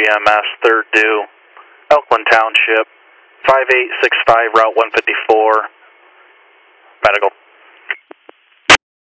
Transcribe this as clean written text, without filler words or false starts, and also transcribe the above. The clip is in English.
EMS, third due, Elkland Township, 5865 Route 154, medical.